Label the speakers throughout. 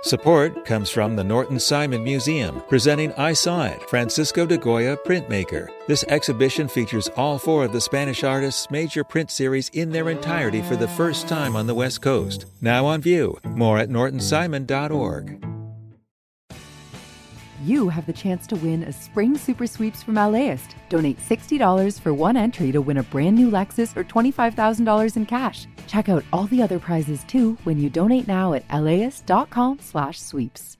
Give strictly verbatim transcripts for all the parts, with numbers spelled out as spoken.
Speaker 1: Support comes from the Norton Simon Museum, presenting I Saw It, Francisco de Goya Printmaker. This exhibition features all four of the Spanish artist's major print series in their entirety for the first time on the West Coast. Now on view. More at norton simon dot org.
Speaker 2: You have the chance to win a Spring Super Sweeps from LAist. Donate sixty dollars for one entry to win a brand new Lexus or twenty-five thousand dollars in cash. Check out all the other prizes too when you donate now at laist.com slash sweeps.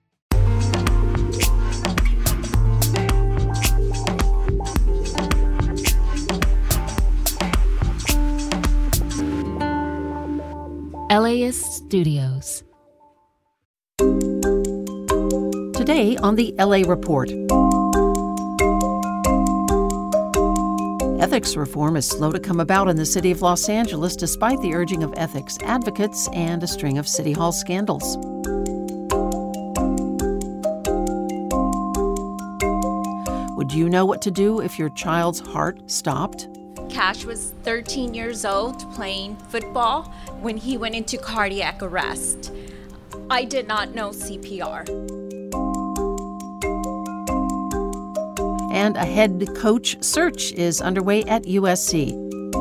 Speaker 3: LAist Studios.
Speaker 4: Today on the L A Report. Ethics reform is slow to come about in the city of Los Angeles despite the urging of ethics advocates and a string of city hall scandals. Would you know what to do if your child's heart stopped?
Speaker 5: Cash was thirteen years old playing football when he went into cardiac arrest. I did not know C P R.
Speaker 4: And a head coach search is underway at U S C.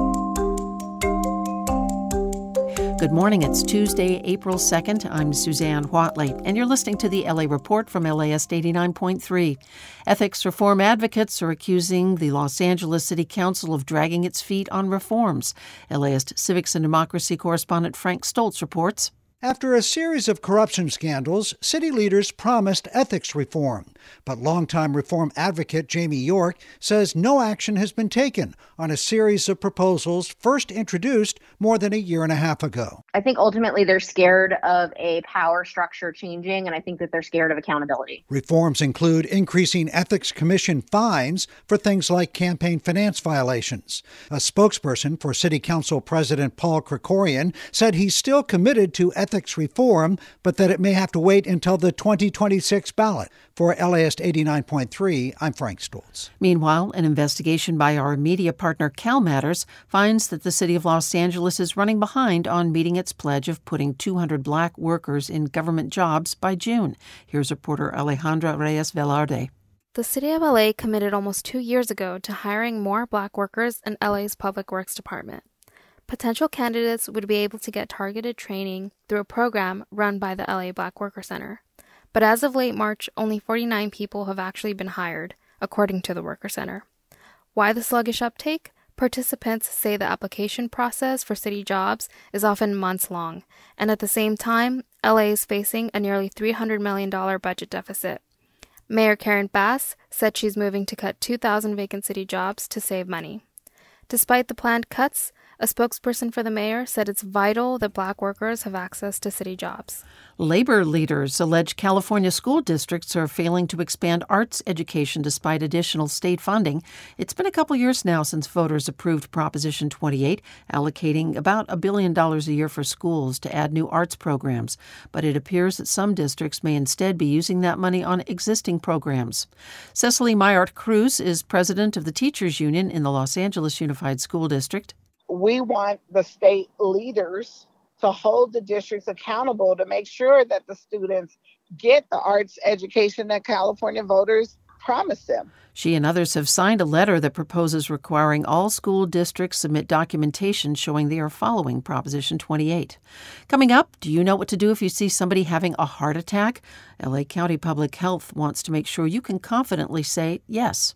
Speaker 4: Good morning. It's Tuesday, April second. I'm Suzanne Whatley, and you're listening to the L A Report from LAist eighty-nine point three. Ethics reform advocates are accusing the Los Angeles City Council of dragging its feet on reforms. LAist Civics and Democracy correspondent Frank Stoltz reports.
Speaker 6: After a series of corruption scandals, city leaders promised ethics reform. But longtime reform advocate Jamie York says no action has been taken on a series of proposals first introduced more than a year and a half ago.
Speaker 7: I think ultimately they're scared of a power structure changing, and I think that they're scared of accountability.
Speaker 6: Reforms include increasing Ethics Commission fines for things like campaign finance violations. A spokesperson for City Council President Paul Krikorian said he's still committed to ethics ethics reform, but that it may have to wait until the twenty twenty-six ballot. For LAist eighty-nine point three, I'm Frank Stoltz.
Speaker 4: Meanwhile, an investigation by our media partner CalMatters finds that the city of Los Angeles is running behind on meeting its pledge of putting two hundred black workers in government jobs by June. Here's reporter Alejandra Reyes Velarde.
Speaker 8: The city of L A committed almost two years ago to hiring more black workers in L A's Public Works Department. Potential candidates would be able to get targeted training through a program run by the L A Black Worker Center. But as of late March, only forty-nine people have actually been hired, according to the Worker Center. Why the sluggish uptake? Participants say the application process for city jobs is often months long, and at the same time, L A is facing a nearly three hundred million dollars budget deficit. Mayor Karen Bass said she's moving to cut two thousand vacant city jobs to save money. Despite the planned cuts, a spokesperson for the mayor said it's vital that black workers have access to city jobs.
Speaker 4: Labor leaders allege California school districts are failing to expand arts education despite additional state funding. It's been a couple years now since voters approved Proposition twenty-eight, allocating about a billion dollars a year for schools to add new arts programs. But it appears that some districts may instead be using that money on existing programs. Cecily Mayart Cruz is president of the Teachers Union in the Los Angeles Unified School District.
Speaker 9: We want the state leaders to hold the districts accountable to make sure that the students get the arts education that California voters promised them.
Speaker 4: She and others have signed a letter that proposes requiring all school districts submit documentation showing they are following Proposition twenty-eight. Coming up, do you know what to do if you see somebody having a heart attack? L A County Public Health wants to make sure you can confidently say yes.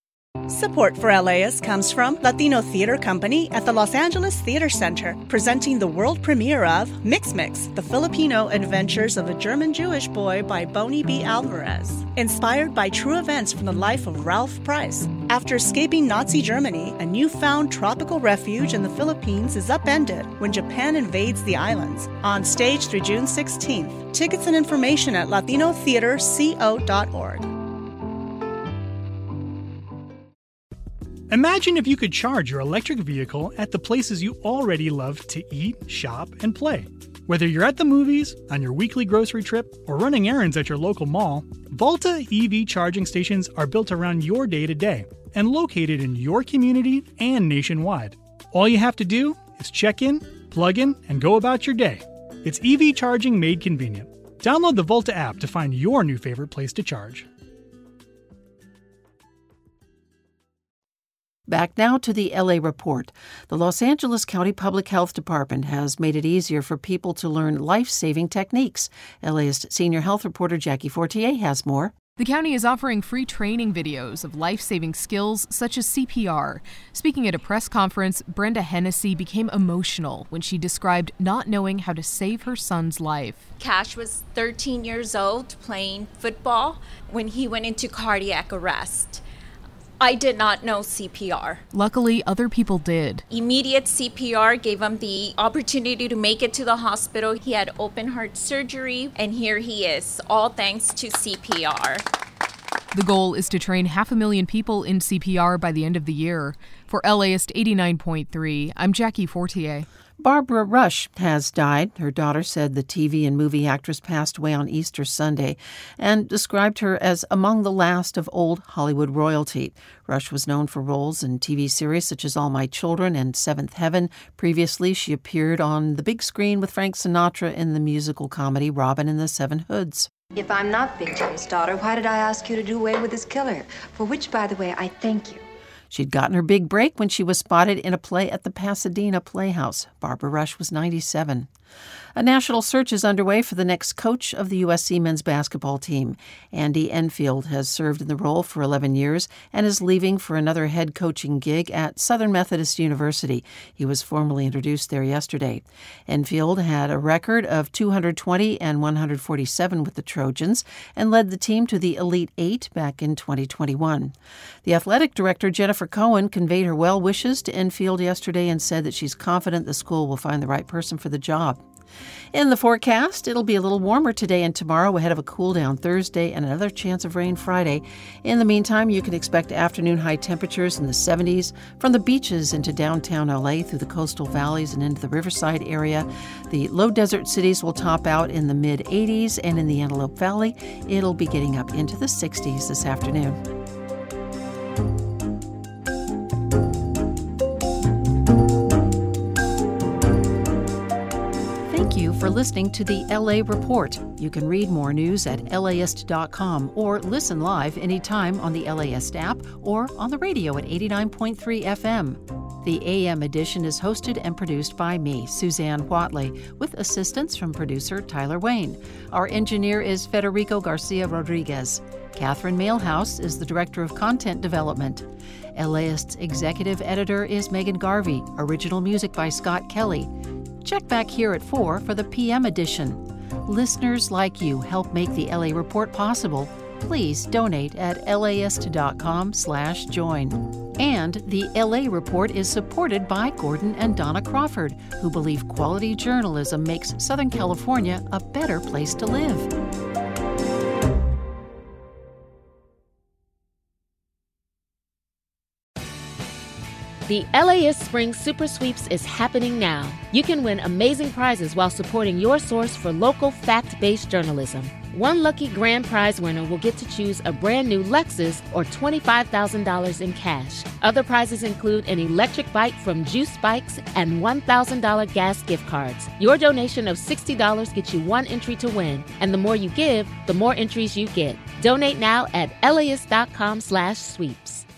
Speaker 10: Support for LAist comes from Latino Theater Company at the Los Angeles Theater Center, presenting the world premiere of Mix Mix, the Filipino adventures of a German-Jewish boy by Bonnie B. Alvarez. Inspired by true events from the life of Ralph Price. After escaping Nazi Germany, a newfound tropical refuge in the Philippines is upended when Japan invades the islands. On stage through June sixteenth. Tickets and information at latino theater co dot org.
Speaker 11: Imagine if you could charge your electric vehicle at the places you already love to eat, shop, and play. Whether you're at the movies, on your weekly grocery trip, or running errands at your local mall, Volta E V charging stations are built around your day-to-day and located in your community and nationwide. All you have to do is check in, plug in, and go about your day. It's E V charging made convenient. Download the Volta app to find your new favorite place to charge.
Speaker 4: Back now to the L A Report. The Los Angeles County Public Health Department has made it easier for people to learn life-saving techniques. LAist senior health reporter Jackie Fortier has more.
Speaker 3: The county is offering free training videos of life-saving skills such as C P R. Speaking at a press conference, Brenda Hennessy became emotional when she described not knowing how to save her son's life.
Speaker 5: Cash was thirteen years old playing football when he went into cardiac arrest. I did not know C P R.
Speaker 3: Luckily, other people did.
Speaker 5: Immediate C P R gave him the opportunity to make it to the hospital. He had open heart surgery, and here he is, all thanks to C P R.
Speaker 3: The goal is to train half a million people in C P R by the end of the year. For LAist eighty-nine point three, I'm Jackie Fortier.
Speaker 4: Barbara Rush has died. Her daughter said the T V and movie actress passed away on Easter Sunday and described her as among the last of old Hollywood royalty. Rush was known for roles in T V series such as All My Children and Seventh Heaven. Previously, she appeared on the big screen with Frank Sinatra in the musical comedy Robin and the Seven Hoods.
Speaker 12: If I'm not Big Jim's daughter, why did I ask you to do away with his killer? For which, by the way, I thank you.
Speaker 4: She'd gotten her big break when she was spotted in a play at the Pasadena Playhouse. Barbara Rush was ninety-seven. A national search is underway for the next coach of the U S C men's basketball team. Andy Enfield has served in the role for eleven years and is leaving for another head coaching gig at Southern Methodist University. He was formally introduced there yesterday. Enfield had a record of two hundred twenty and one hundred forty-seven with the Trojans and led the team to the Elite Eight back in twenty twenty-one. The athletic director, Jennifer Cohen, conveyed her well wishes to Enfield yesterday and said that she's confident the school will find the right person for the job. In the forecast, it'll be a little warmer today and tomorrow ahead of a cool down Thursday and another chance of rain Friday. In the meantime, you can expect afternoon high temperatures in the seventies from the beaches into downtown L A through the coastal valleys and into the Riverside area. The low desert cities will top out in the mid eighties, and in the Antelope Valley, it'll be getting up into the sixties this afternoon. Thank you for listening to the L A Report. You can read more news at laist dot com or listen live anytime on the LAist app or on the radio at eighty-nine point three F M. The A M edition is hosted and produced by me, Suzanne Whatley, with assistance from producer Tyler Wayne. Our engineer is Federico Garcia Rodriguez. Catherine Mailhouse is the Director of Content Development. LAist's executive editor is Megan Garvey. Original music by Scott Kelly. Check back here at four for the P M edition. Listeners like you help make the L A Report possible. Please donate at laist dot com slash join. And the L A Report is supported by Gordon and Donna Crawford, who believe quality journalism makes Southern California a better place to live.
Speaker 13: The LAist Spring Super Sweeps is happening now. You can win amazing prizes while supporting your source for local fact-based journalism. One lucky grand prize winner will get to choose a brand new Lexus or twenty-five thousand dollars in cash. Other prizes include an electric bike from Juice Bikes and one thousand dollars gas gift cards. Your donation of sixty dollars gets you one entry to win, and the more you give, the more entries you get. Donate now at laist dot com slash sweeps.